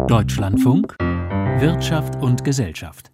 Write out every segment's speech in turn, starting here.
Deutschlandfunk Wirtschaft und Gesellschaft.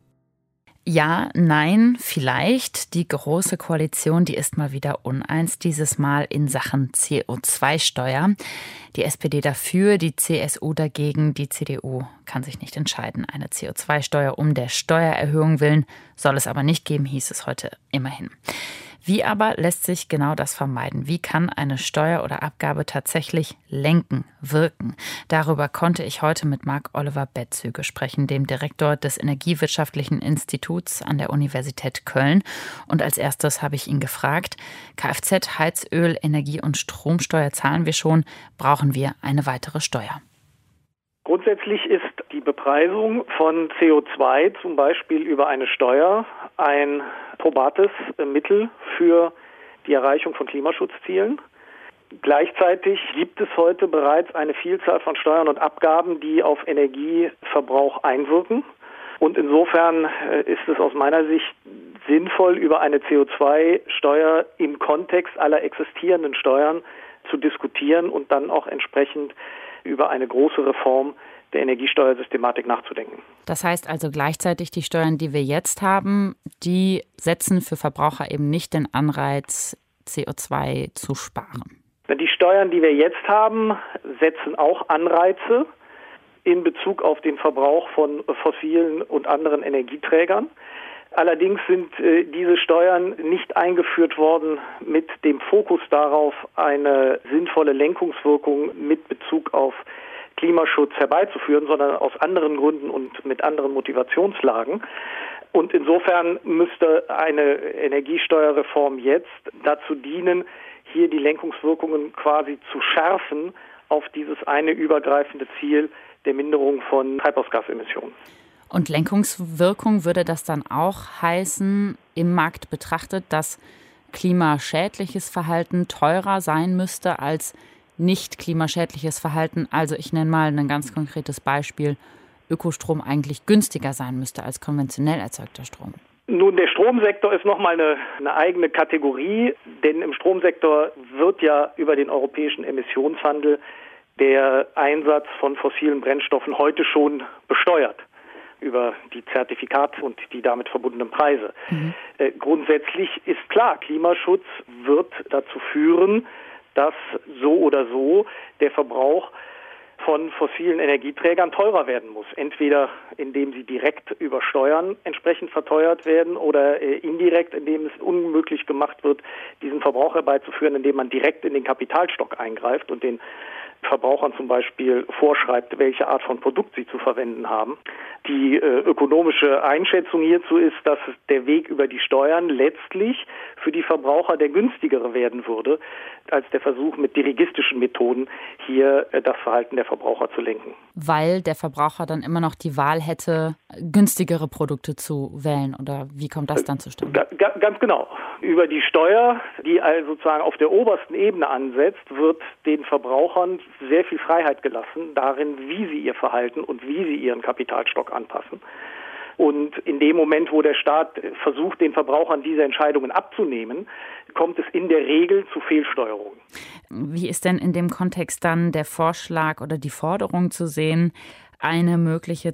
Ja, nein, vielleicht. Die Große Koalition, die ist mal wieder uneins, dieses Mal in Sachen CO2-Steuer. Die SPD dafür, die CSU dagegen, die CDU kann sich nicht entscheiden. Eine CO2-Steuer um der Steuererhöhung willen soll es aber nicht geben, hieß es heute immerhin. Wie aber lässt sich genau das vermeiden? Wie kann eine Steuer oder Abgabe tatsächlich lenken, wirken? Darüber konnte ich heute mit Marc-Oliver Betzüge sprechen, dem Direktor des Energiewirtschaftlichen Instituts an der Universität Köln. Und als erstes habe ich ihn gefragt, Kfz, Heizöl, Energie- und Stromsteuer zahlen wir schon, brauchen wir eine weitere Steuer? Grundsätzlich ist die Bepreisung von CO2 zum Beispiel über eine Steuer ein probates Mittel für die Erreichung von Klimaschutzzielen. Gleichzeitig gibt es heute bereits eine Vielzahl von Steuern und Abgaben, die auf Energieverbrauch einwirken. Und insofern ist es aus meiner Sicht sinnvoll, über eine CO2-Steuer im Kontext aller existierenden Steuern zu diskutieren und dann auch entsprechend über eine große Reform der Energiesteuersystematik nachzudenken. Das heißt also gleichzeitig, die Steuern, die wir jetzt haben, die setzen für Verbraucher eben nicht den Anreiz, CO2 zu sparen. Die Steuern, die wir jetzt haben, setzen auch Anreize in Bezug auf den Verbrauch von fossilen und anderen Energieträgern. Allerdings sind diese Steuern nicht eingeführt worden mit dem Fokus darauf, eine sinnvolle Lenkungswirkung mit Bezug auf Klimaschutz herbeizuführen, sondern aus anderen Gründen und mit anderen Motivationslagen. Und insofern müsste eine Energiesteuerreform jetzt dazu dienen, hier die Lenkungswirkungen quasi zu schärfen auf dieses eine übergreifende Ziel der Minderung von Treibhausgasemissionen. Und Lenkungswirkung würde das dann auch heißen, im Markt betrachtet, dass klimaschädliches Verhalten teurer sein müsste als nicht klimaschädliches Verhalten? Also ich nenne mal ein ganz konkretes Beispiel, Ökostrom eigentlich günstiger sein müsste als konventionell erzeugter Strom. Nun, der Stromsektor ist nochmal eine eigene Kategorie, denn im Stromsektor wird ja über den europäischen Emissionshandel der Einsatz von fossilen Brennstoffen heute schon besteuert, über die Zertifikate und die damit verbundenen Preise. Grundsätzlich ist klar, Klimaschutz wird dazu führen, dass so oder so der Verbrauch von fossilen Energieträgern teurer werden muss. Entweder indem sie direkt über Steuern entsprechend verteuert werden oder indirekt, indem es unmöglich gemacht wird, diesen Verbrauch herbeizuführen, indem man direkt in den Kapitalstock eingreift und den Verbrauchern zum Beispiel vorschreibt, welche Art von Produkt sie zu verwenden haben. Die ökonomische Einschätzung hierzu ist, dass der Weg über die Steuern letztlich für die Verbraucher der günstigere werden würde, als der Versuch mit dirigistischen Methoden hier das Verhalten der Verbraucher zu lenken. Weil der Verbraucher dann immer noch die Wahl hätte, günstigere Produkte zu wählen, oder wie kommt das dann zustande? Ganz genau. Über die Steuer, die also sozusagen auf der obersten Ebene ansetzt, wird den Verbrauchern sehr viel Freiheit gelassen, darin, wie sie ihr Verhalten und wie sie ihren Kapitalstock anpassen. Und in dem Moment, wo der Staat versucht, den Verbrauchern diese Entscheidungen abzunehmen, kommt es in der Regel zu Fehlsteuerungen. Wie ist denn in dem Kontext dann der Vorschlag oder die Forderung zu sehen, eine mögliche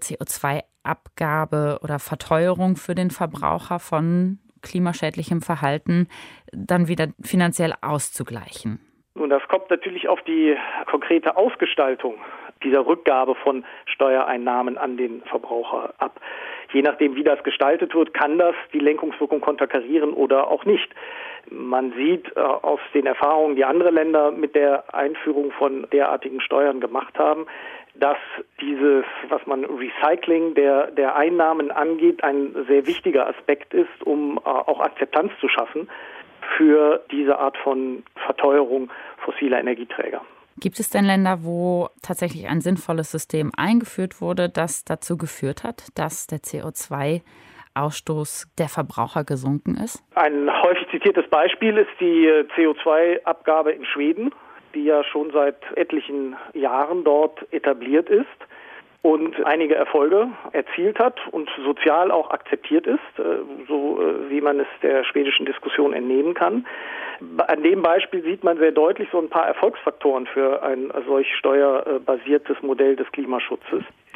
CO2-Abgabe oder Verteuerung für den Verbraucher von klimaschädlichem Verhalten dann wieder finanziell auszugleichen? Und das kommt natürlich auf die konkrete Ausgestaltung dieser Rückgabe von Steuereinnahmen an den Verbraucher ab. Je nachdem, wie das gestaltet wird, kann das die Lenkungswirkung konterkarieren oder auch nicht. Man sieht aus den Erfahrungen, die andere Länder mit der Einführung von derartigen Steuern gemacht haben, dass dieses, was man Recycling der Einnahmen angeht, ein sehr wichtiger Aspekt ist, um auch Akzeptanz zu schaffen für diese Art von Verteuerung fossiler Energieträger. Gibt es denn Länder, wo tatsächlich ein sinnvolles System eingeführt wurde, das dazu geführt hat, dass der CO2-Ausstoß der Verbraucher gesunken ist? Ein häufig zitiertes Beispiel ist die CO2-Abgabe in Schweden, die ja schon seit etlichen Jahren dort etabliert ist und einige Erfolge erzielt hat und sozial auch akzeptiert ist, so wie man es der schwedischen Diskussion entnehmen kann. An dem Beispiel sieht man sehr deutlich so ein paar Erfolgsfaktoren für ein solch steuerbasiertes Modell des Klimaschutzes.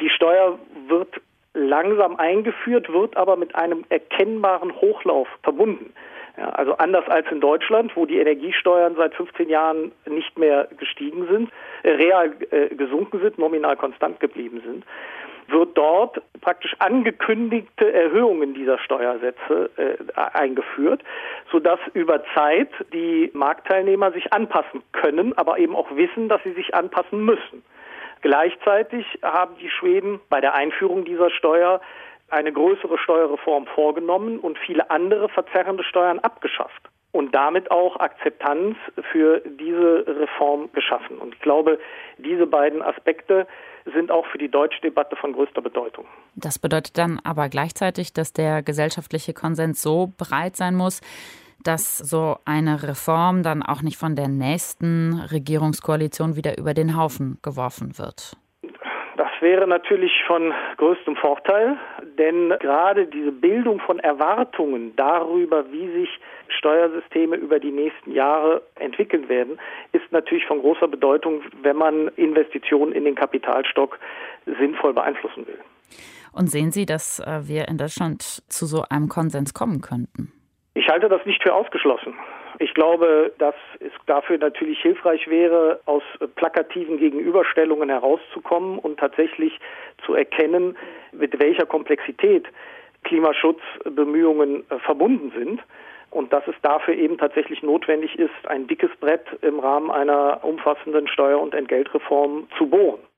Die Steuer wird langsam eingeführt, wird aber mit einem erkennbaren Hochlauf verbunden. Ja, also anders als in Deutschland, wo die Energiesteuern seit 15 Jahren nicht mehr gestiegen sind, real gesunken sind, nominal konstant geblieben sind, wird dort praktisch angekündigte Erhöhungen dieser Steuersätze eingeführt, sodass über Zeit die Marktteilnehmer sich anpassen können, aber eben auch wissen, dass sie sich anpassen müssen. Gleichzeitig haben die Schweden bei der Einführung dieser Steuer eine größere Steuerreform vorgenommen und viele andere verzerrende Steuern abgeschafft und damit auch Akzeptanz für diese Reform geschaffen. Und ich glaube, diese beiden Aspekte sind auch für die deutsche Debatte von größter Bedeutung. Das bedeutet dann aber gleichzeitig, dass der gesellschaftliche Konsens so breit sein muss, dass so eine Reform dann auch nicht von der nächsten Regierungskoalition wieder über den Haufen geworfen wird. Das wäre natürlich von größtem Vorteil, denn gerade diese Bildung von Erwartungen darüber, wie sich Steuersysteme über die nächsten Jahre entwickeln werden, ist natürlich von großer Bedeutung, wenn man Investitionen in den Kapitalstock sinnvoll beeinflussen will. Und sehen Sie, dass wir in Deutschland zu so einem Konsens kommen könnten? Ich halte das nicht für ausgeschlossen. Ich glaube, dass es dafür natürlich hilfreich wäre, aus plakativen Gegenüberstellungen herauszukommen und tatsächlich zu erkennen, mit welcher Komplexität Klimaschutzbemühungen verbunden sind und dass es dafür eben tatsächlich notwendig ist, ein dickes Brett im Rahmen einer umfassenden Steuer- und Entgeltreform zu bohren.